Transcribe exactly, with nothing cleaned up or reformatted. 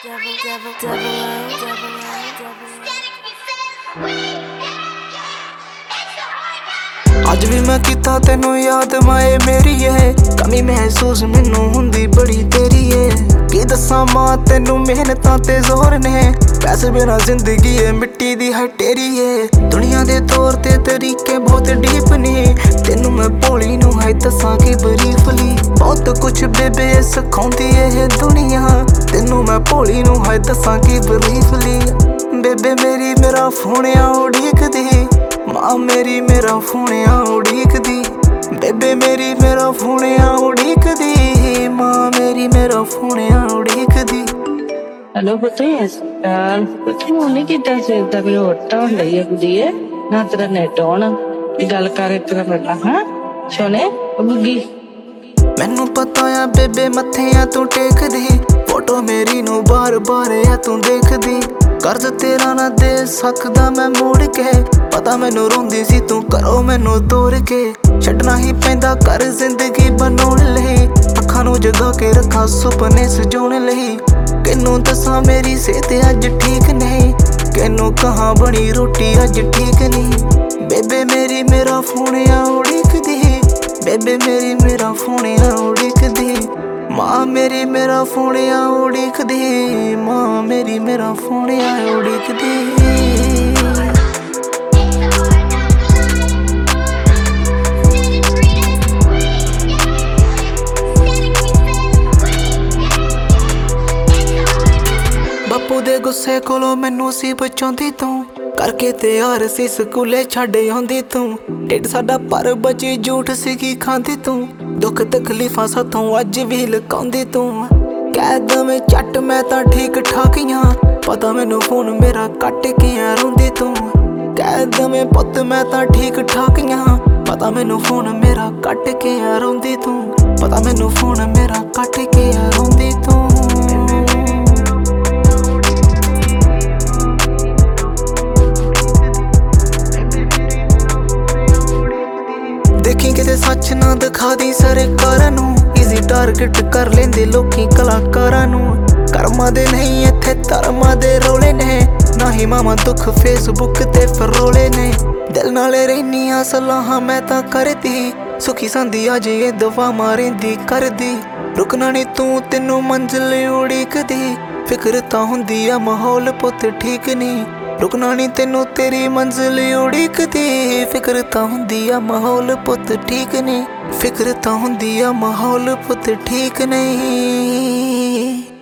Double, double, double O, double O, double O. ਅੱਜ ਵੀ ਮੈਂ ਕੀਤਾ ਤੈਨੂੰ ਯਾਦ ਮਾਏ ਮੇਰੀ ਏ ਕਮੀ ਮਹਿਸੂਸ ਮੈਨੂੰ ਹੁੰਦੀ ਬੜੀ ਤੇਰੀ ਏ ਕੀ ਦੱਸਾਂ ਮਾਂ ਤੈਨੂੰ ਮਿਹਨਤਾਂ ਤੇ ਜ਼ੋਰ ਨੇ ਪੈਸੇ ਬਿਨਾ ਜ਼ਿੰਦਗੀ ਏ ਮਿੱਟੀ ਦੀ ਹੈ ਤੇਰੀ ਏ ਦੁਨੀਆ ਦੇ ਤੌਰ ਤੇ ਤਰੀਕੇ ਬਹੁਤ ਡੀਪ ਨੇ ਤੈਨੂੰ ਮੈਂ ਭੋਲੀ ਨੂੰ ਹੈ ਦੱਸਾਂ ਕਿ ਬਰੀਫਲੀ ਬਹੁਤ ਕੁਛ ਬੇਬੇ ਸਿਖਾਉਂਦੀ ਇਹ ਦੁਨੀਆ ਤੈਨੂੰ ਮੈਂ ਭੋਲੀ ਨੂੰ ਹੈ ਦੱਸਾਂ ਕਿ ਬਰੀਫਲੀ ਬੇਬੇ ਮੇਰੀ ਮੇਰਾ ਫੋਨਿਆ ਉਡੀਕਦੀ ਮਾਂ ਮੇਰੀ ਮੇਰਾ ਫੋਨਿਆ ਉਡੀਕਦੀ ਬੇਬੇ ਮੇਰੀ ਮੇਰਾ ਫੋਨਿਆ ਉਡੀਕਦੀ ਮਾਂ ਮੇਰੀ ਮੇਰਾ ਫੋਨਿਆ ਉਡੀਕਦੀ। हेलो पुत्र यार पुत्र नहीं किता से दा कोई होटा होंदा ही है है ना तेरा नेट ऑन गल कर तेरा बेटा हां सोने बुगी ਮੈਨੂੰ ਪਤਾ ਆ ਬੇਬੇ ਮੱਥਿਆਂ ਤੂੰ ਟੇਕਦੀ ਫੋਟੋ ਮੇਰੀ ਨੂੰ ਬਾਰ ਬਾਰ ਆ ਤੂੰ ਦੇਖਦੀ ਕਰਜ਼ ਤੇਰਾ ਨਾ ਦੇ ਸਕਦਾ ਮੈਂ ਮੋੜ ਕੇ ਪਤਾ ਮੈਨੂੰ ਰੋਂਦੀ ਸੀ ਤੂੰ ਕਰੋ ਮੈਨੂੰ ਤੋੜ ਕੇ ਛੱਡਣਾ ਹੀ ਪੈਂਦਾ ਕਰ ਜ਼ਿੰਦਗੀ ਬਣਾਉਣ ਲਈ ਅੱਖਾਂ ਨੂੰ ਜਗਾ ਕੇ ਰੱਖਾਂ ਸੁਪਨੇ ਸਜਾਉਣ ਲਈ ਕਿਨੂੰ ਦੱਸਾਂ ਮੇਰੀ ਸਿਹਤ ਅੱਜ ਠੀਕ ਨਹੀਂ ਕਿਨੂੰ ਕਹਾਂ ਬਣੀ ਰੋਟੀ ਅੱਜ ਠੀਕ ਨਹੀਂ ਬੇਬੇ ਮੇਰੀ ਮੇਰਾ ਫੋਨ ਆ ਉਡੀਕਦੀ ਬੇਬੇ ਮੇਰੀ ਮੇਰਾ ਫੋਨ ਆ ਉਡੀਕਦੀ ਮਾਂ ਮੇਰੀ ਮੇਰਾ ਫੋਨ ਆ ਉਡੀਕਦੀ ਮਾਂ ਮੇਰੀ ਮੇਰਾ ਫੋਨ ਆ ਉਡੀਕਦੀ। ਬਾਪੂ ਦੇ ਗੁੱਸੇ ਕੋਲੋਂ ਮੈਨੂੰ ਸੀ ਬਚਾਉਂਦੀ ਤੂੰ ਕਰਕੇ ਤਿਆਰ ਸੀ ਸਕੂਲੇ ਛੱਡ ਆਉਂਦੀ ਤੂੰ ਢਿੱਡ ਸਾਡਾ ਪਰ ਬਚੀ ਝੂਠ ਸੀਗੀ ਖਾਂਦੀ ਤੂੰ ਦੁੱਖ ਤਕਲੀਫਾਂ ਸਾਥੋਂ ਅੱਜ ਵੀ ਲਕਾਉਂਦੀ ਤੂੰ ਕਹਿ ਦਵੇਂ ਝੱਟ ਮੈਂ ਤਾਂ ਠੀਕ ਠਾਕੀਆਂ ਪਤਾ ਮੈਨੂੰ ਫੋਨ ਮੇਰਾ ਕੱਟ ਕੇ ਆ ਰੋਂਦੀ ਤੂੰ ਕਹਿ ਦਵੇਂ ਪੁੱਤ ਮੈਂ ਤਾਂ ਠੀਕ ਠਾਕੀਆਂ ਪਤਾ ਮੈਨੂੰ ਫੋਨ ਮੇਰਾ ਕੱਟ ਕੇ ਆ ਰੋਂਦੀ ਤੂੰ ਪਤਾ ਮੈਨੂੰ ਫੋਨ ਮੇਰਾ ਕੱਟ ਕੇ ਆ ਰੋਂਦੀ ਤੂੰ। ਦੇਖੀ ਕਿਤੇ ਸੱਚ ਨਾ ਦਿਖਾ ਦੀ ਸਰਕਾਰਾਂ ਨੂੰ ਈਜ਼ੀ ਟਾਰਗੇਟ ਕਰ ਲੈਂਦੇ ਲੋਕੀ ਕਲਾਕਾਰਾਂ ਨੂੰ ਕਰਮਾਂ ਦੇ ਨਹੀਂ ਇੱਥੇ ਧਰਮਾਂ ਦੇ ਰੋਲੇ ਨੇ ਨਾ ਹੀ ਮਾਮਾ ਦੁੱਖ ਫੇਸਬੁੱਕ ਤੇ ਫਰੋਲੇ ਨੇ ਦਿਲ ਨਾਲ ਰਹਿਨੀਆਂ ਸਲਾਹਾਂ ਮੈਂ ਤਾਂ ਕਰਦੀ ਸੁਖੀ ਸੰਦੀ ਅੱਜ ਇਹ ਦਵਾ ਮਾਰੇਂਦੀ ਕਰਦੀ ਰੁਕਣਾ ਨੀ ਤੂੰ ਤੈਨੂੰ ਮੰਜ਼ਿਲ ਉਡੀਕਦੀ ਫਿਕਰ ਤਾਂ ਹੁੰਦੀ ਆ ਮਾਹੌਲ ਪੁੱਤ ਠੀਕ ਨਹੀਂ ਰੁਕਣਾ ਨੀ ਤੈਨੂੰ ਤੇਰੀ ਮੰਜ਼ਿਲ ਉਡੀਕਦੀ ਫਿਕਰ ਤਾਂ ਹੁੰਦੀ ਆ ਮਾਹੌਲ ਪੁੱਤ ਠੀਕ ਨਹੀਂ ਫਿਕਰ ਤਾਂ ਹੁੰਦੀ ਆ ਮਾਹੌਲ ਪੁੱਤ ਠੀਕ ਨਹੀਂ।